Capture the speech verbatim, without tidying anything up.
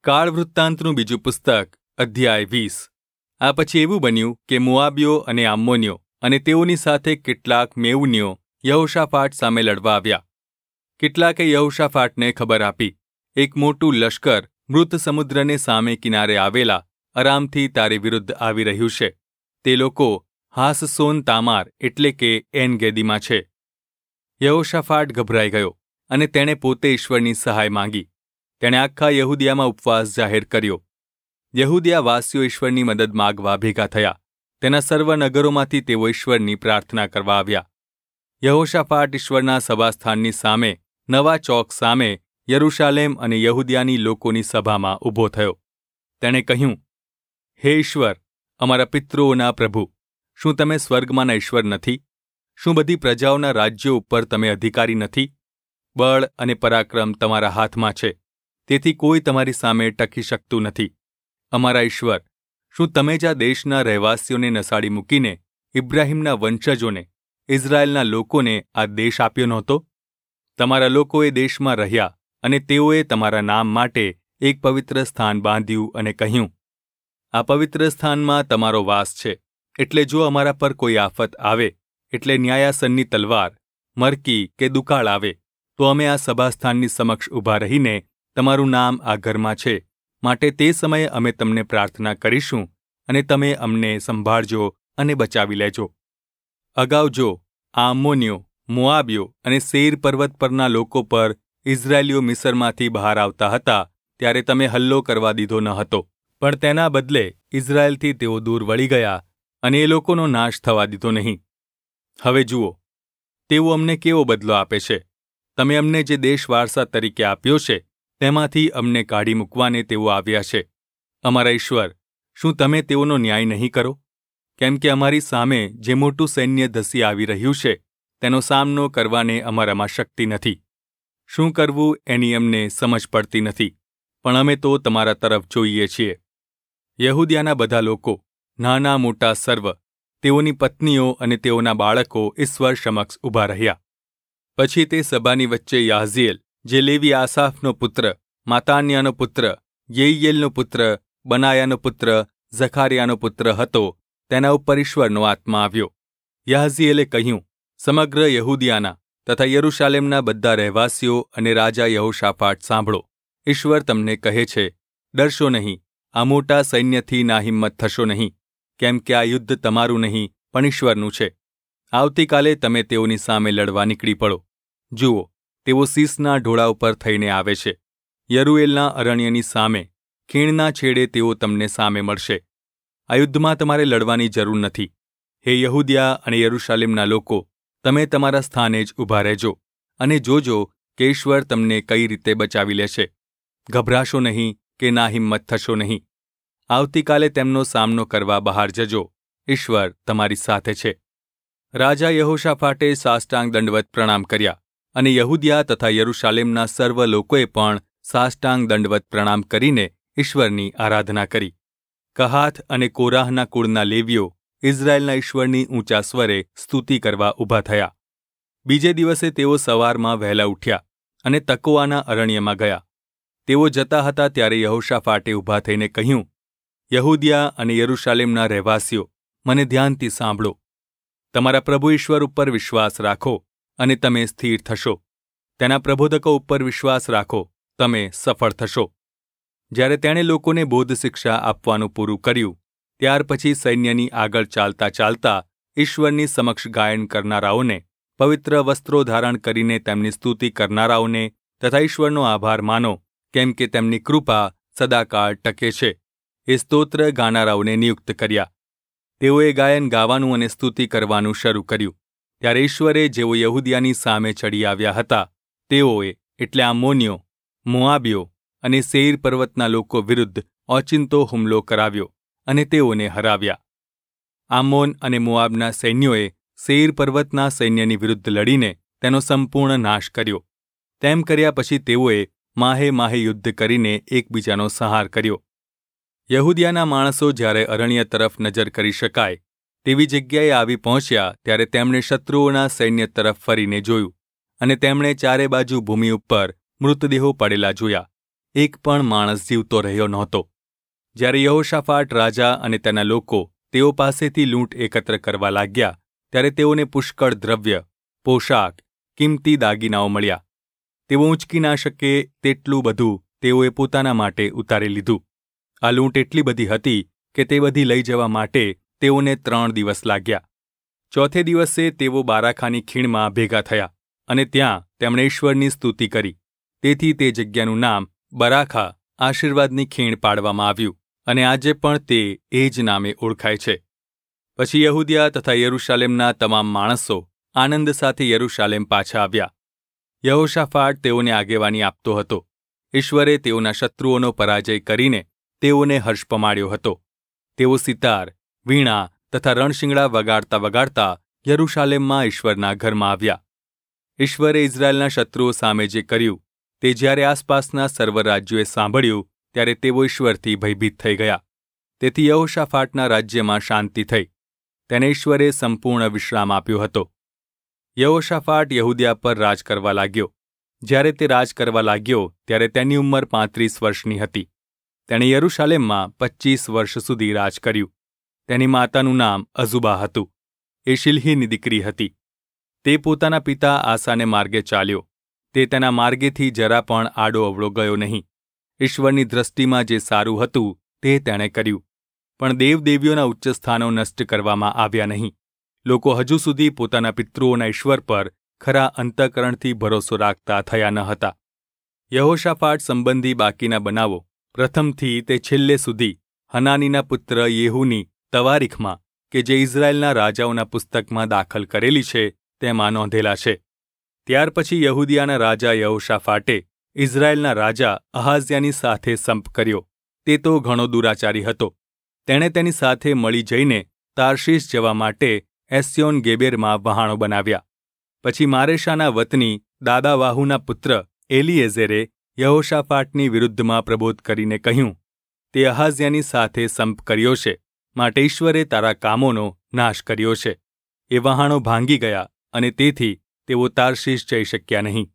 કાળ વૃત્તાંતનું બીજું પુસ્તક અધ્યાય વીસ. આ પછી એવું બન્યું કે મોઆબીઓ અને આમ્મોનીઓ અને તેઓની સાથે કેટલાક મેઉનીઓ યહોશાફાટ સામે લડવા આવ્યા. કેટલાકે યહોશાફાટને ખબર આપી, એક મોટું લશ્કર મૃત સમુદ્રને સામે કિનારે આવેલા અરામથી તારી વિરુદ્ધ આવી રહ્યું છે. તે લોકો હાસસોન તામાર એટલે કે એન ગેદીમાં છે. યહોશાફાટ ગભરાઈ ગયો અને તેણે પોતે ઈશ્વરની સહાય માંગી. તેણે આખા યહૂદિયામાં ઉપવાસ જાહેર કર્યો. યહૂદિયા વાસીઓ ઈશ્વરની મદદ માગવા ભેગા થયા. તેના સર્વ નગરોમાંથી તેઓ ઈશ્વરની પ્રાર્થના કરવા આવ્યા. યહોશાફાટ ઈશ્વરના સભાસ્થાનની સામે નવા ચોક સામે યરૂશાલેમ અને યહૂદિયાની લોકોની સભામાં ઊભો થયો. તેણે કહ્યું, હે ઈશ્વર, અમારા પિતૃઓના પ્રભુ, શું તમે સ્વર્ગમાંના ઈશ્વર નથી? શું બધી પ્રજાઓના રાજ્યો ઉપર તમે અધિકારી નથી? બળ અને પરાક્રમ તમારા હાથમાં છે, તેથી કોઈ તમારી સામે ટકી શકતું નથી. અમારા ઈશ્વર, શું તમે જ આ દેશના રહેવાસીઓને નસાડી મૂકીને ઇબ્રાહીમના વંશજોને, ઇઝરાયેલના લોકોને આ દેશ આપ્યો નહોતો? તમારા લોકો એ દેશમાં રહ્યા અને તેઓએ તમારા નામ માટે એક પવિત્ર સ્થાન બાંધ્યું અને કહ્યું, આ પવિત્ર સ્થાનમાં તમારો વાસ છે. એટલે જો અમારા પર કોઈ આફત આવે, એટલે ન્યાયાસનની તલવાર, મરકી કે દુકાળ આવે, તો અમે આ સભાસ્થાનની સમક્ષ ઊભા રહીને તમારું નામ આ ઘરમાં છે માટે તે સમયે અમે તમને પ્રાર્થના કરીશું અને તમે અમને સંભાળજો અને બચાવી લેજો. અગાઉ જો આ આમ્મોનીઓ, મોઆબીઓ અને સેઈર પર્વત પરના લોકો પર ઇઝરાયેલીઓ મિસરમાંથી બહાર આવતા હતા ત્યારે તમે હલ્લો કરવા દીધો ન હતો, પણ તેના બદલે ઇઝરાયેલથી તેઓ દૂર વળી ગયા અને એ લોકોનો નાશ થવા દીધો નહીં. હવે જુઓ, તેઓ અમને કેવો બદલો આપે છે. તમે અમને જે દેશ વારસા તરીકે આપ્યો છે તેમાંથી અમને કાઢી મૂકવાને તેઓ આવ્યા છે. અમારા ઈશ્વર, શું તમે તેઓનો ન્યાય નહીં કરો? કેમ કે અમારી સામે જે મોટું સૈન્ય ધસી આવી રહ્યું છે તેનો સામનો કરવાને અમારામાં શક્તિ નથી. શું કરવું એની અમને સમજ પડતી નથી, પણ અમે તો તમારા તરફ જોઈએ છીએ. યહૂદિયાના બધા લોકો, નાના મોટા સર્વ, તેઓની પત્નીઓ અને તેઓના બાળકો ઈશ્વર સમક્ષ ઊભા રહ્યા. પછી તે સભાની વચ્ચે યાઝીએલ, જે લેવી આસાફનો પુત્ર, માતાન્યાનો પુત્ર, યેઇયેલનો પુત્ર, બનાયાનો પુત્ર, ઝખારિયાનો પુત્ર હતો, તેના ઉપર ઈશ્વરનો આત્મા આવ્યો. યાઝીએલે કહ્યું, સમગ્ર યહૂદિયાના તથા યરૂશાલેમના બધા રહેવાસીઓ અને રાજા યહોશાફાટ સાંભળો. ઈશ્વર તમને કહે છે, ડરશો નહીં, આ મોટા સૈન્યથી નાહિંમત થશો નહીં, કેમ કે આ યુદ્ધ તમારું નહીં પણ ઈશ્વરનું છે. આવતીકાલે તમે તેઓની સામે લડવા નીકળી પડો. જુઓ, તેઓ સીસના ઢોળા ઉપર થઈને આવે છે. યરૂએલના અરણ્યની સામે, ખીણના છેડે તેઓ તમને સામે મળશે. આ યુદ્ધમાં તમારે લડવાની જરૂર નથી. હે યહૂદિયા અને યરૂશાલેમના લોકો, તમે તમારા સ્થાને જ ઊભા રહેજો અને જોજો કે ઈશ્વર તમને કઈ રીતે બચાવી લેશે. ગભરાશો નહીં કે નાહિંમત થશો નહીં. આવતીકાલે તેમનો સામનો કરવા બહાર જજો. ઈશ્વર તમારી સાથે છે. રાજા યહોશાફાટે સાષ્ટાંગ દંડવત પ્રણામ કર્યા અને યહૂદિયા તથા યરૂશાલેમના સર્વ લોકોએ પણ સાષ્ટાંગ દંડવત પ્રણામ કરીને ઈશ્વરની આરાધના કરી. કહાથ અને કોરાહના કુળના લેવીઓ ઇઝરાયેલના ઈશ્વરની ઊંચા સ્વરે સ્તુતિ કરવા ઊભા થયા. બીજે દિવસે તેઓ સવારમાં વહેલા ઉઠ્યા અને તકોઆના અરણ્યમાં ગયા. તેઓ જતા હતા ત્યારે યહોશાફાટે ઊભા થઈને કહ્યું, યહૂદિયા અને યરૂશાલેમના રહેવાસીઓ, મને ધ્યાનથી સાંભળો. તમારા પ્રભુ ઈશ્વર ઉપર વિશ્વાસ રાખો અને તમે સ્થિર થશો. તેના પ્રબોધકો ઉપર વિશ્વાસ રાખો, તમે સફળ થશો. જ્યારે તેણે લોકોને બોધ શિક્ષા આપવાનું પૂરું કર્યું, ત્યાર પછી સૈન્યની આગળ ચાલતા ચાલતા ઈશ્વરની સમક્ષ ગાયન કરનારાઓને, પવિત્ર વસ્ત્રો ધારણ કરીને તેમની સ્તુતિ કરનારાઓને તથા ઈશ્વરનો આભાર માનો, કેમ કે તેમની કૃપા સદાકાળ ટકે છે, એ સ્તોત્ર ગાનારાઓને નિયુક્ત કર્યા. તેઓએ ગાયન ગાવાનું અને સ્તુતિ કરવાનું શરૂ કર્યું. ત્યારે ઈશ્વરે જેઓ યહૂદિયાની સામે ચડી આવ્યા હતા, તેઓએ એટલે આમ્મોનીઓ, મોઆબીઓ અને સેઈર પર્વતના લોકો વિરુદ્ધ ઓચિંતો હુમલો કરાવ્યો અને તેઓને હરાવ્યા. આમ્મોન અને મોઆબના સૈન્યોએ સેઈર પર્વતના સૈન્યની વિરુદ્ધ લડીને તેનો સંપૂર્ણ નાશ કર્યો. તેમ કર્યા પછી તેઓએ માહે માહે યુદ્ધ કરીને એકબીજાનો સંહાર કર્યો. યહૂદિયાના માણસો જ્યારે અરણ્ય તરફ નજર કરી શકાય તેવી જગ્યાએ આવી પહોંચ્યા ત્યારે તેમણે શત્રુઓના સૈન્ય તરફ ફરીને જોયું અને તેમણે ચારે બાજુ ભૂમિ ઉપર મૃતદેહો પડેલા જોયા. એક પણ માણસ જીવતો રહ્યો નહોતો. જ્યારે યહોશાફાટ રાજા અને તેના લોકો તેઓ પાસેથી લૂંટ એકત્ર કરવા લાગ્યા ત્યારે તેઓને પુષ્કળ દ્રવ્ય, પોશાક, કિંમતી દાગીનાઓ મળ્યા. તેઓ ઊંચકી ના શકે તેટલું બધું તેઓએ પોતાના માટે ઉતારી લીધું. આ લૂંટ એટલી બધી હતી કે તે બધી લઈ જવા માટે તેઓને ત્રણ દિવસ લાગ્યા. ચોથે દિવસે તેઓ બારાખાની ખીણમાં ભેગા થયા અને ત્યાં તેમણે ઈશ્વરની સ્તુતિ કરી. તેથી તે જગ્યાનું નામ બરાખા, આશીર્વાદની ખીણ પાડવામાં આવ્યું અને આજે પણ તે એ જ નામે ઓળખાય છે. પછી યહૂદિયા તથા યરૂશાલેમના તમામ માણસો આનંદ સાથે યરૂશાલેમ પાછા આવ્યા. યહોશાફાટ તેઓને આગેવાની આપતો હતો. ઈશ્વરે તેઓના શત્રુઓનો પરાજય કરીને તેઓને હર્ષ પમાડ્યો હતો. તેઓ સિતાર, વીણા તથા રણશિંગડા વગાડતા વગાડતા યરૂશાલેમમાં ઈશ્વરના ઘરમાં આવ્યા. ઈશ્વરે ઇઝરાયેલના શત્રુઓ સામે જે કર્યું તે જ્યારે આસપાસના સર્વ રાજ્યોએ સાંભળ્યું ત્યારે તેઓ ઈશ્વરથી ભયભીત થઈ ગયા. તેથી યહોશાફાટના રાજ્યમાં શાંતિ થઈ. તેને ઈશ્વરે સંપૂર્ણ વિશ્રામ આપ્યો હતો. યહોશાફાટ યહૂદિયા પર રાજ કરવા લાગ્યો. જ્યારે તે રાજ કરવા લાગ્યો ત્યારે તેની ઉંમર પાંત્રીસ વર્ષની હતી. તેણે યરૂશાલેમમાં પચ્ચીસ વર્ષ સુધી રાજ કર્યું. તેની માતાનું નામ અઝુબા હતું. એ શિલ્હીની દીકરી હતી. તે પોતાના પિતા આસાને માર્ગે ચાલ્યો. તે તેના માર્ગેથી જરા પણ આડો અવળો ગયો નહીં. ઈશ્વરની દ્રષ્ટિમાં જે સારું હતું તે તેણે કર્યું. પણ દેવદેવીઓના ઉચ્ચ સ્થાનો નષ્ટ કરવામાં આવ્યા નહીં. લોકો હજુ સુધી પોતાના પિતૃઓના ઈશ્વર પર ખરા અંતઃકરણથી ભરોસો રાખતા થયા ન હતા. યહોશાફાટ સંબંધી બાકીના બનાવો પ્રથમથી તે છેલ્લે સુધી હનાનીના પુત્ર યેહૂની તવારીખમાં કે જે ઇઝરાયેલના રાજાઓના પુસ્તકમાં દાખલ કરેલી છે તેમાં નોંધેલા છે. ત્યાર પછી યહૂદિયાના રાજા યહોશાફાટે ઇઝરાયેલના રાજા અહાઝિયાની સાથે સંપ કર્યો. તે તો ઘણો દુરાચારી હતો. તેણે તેની સાથે મળી જઈને તાર્શીશ જવા માટે એસ્યોન ગેબેરમાં વહાણો બનાવ્યા. પછી મારેશાના વતની દાદાવાહુના પુત્ર એલીએઝેરે યહોશાફાટની વિરુદ્ધમાં પ્રબોધ કરીને કહ્યું, તે અહાઝિયાની સાથે સંપ કર્યો છે, માટે ઈશ્વરે તારા કામોનો નાશ કર્યો છે. એ વહાણો ભાંગી ગયા અને તેથી તેઓ તાર્શીશ જઈ શક્યા નહીં.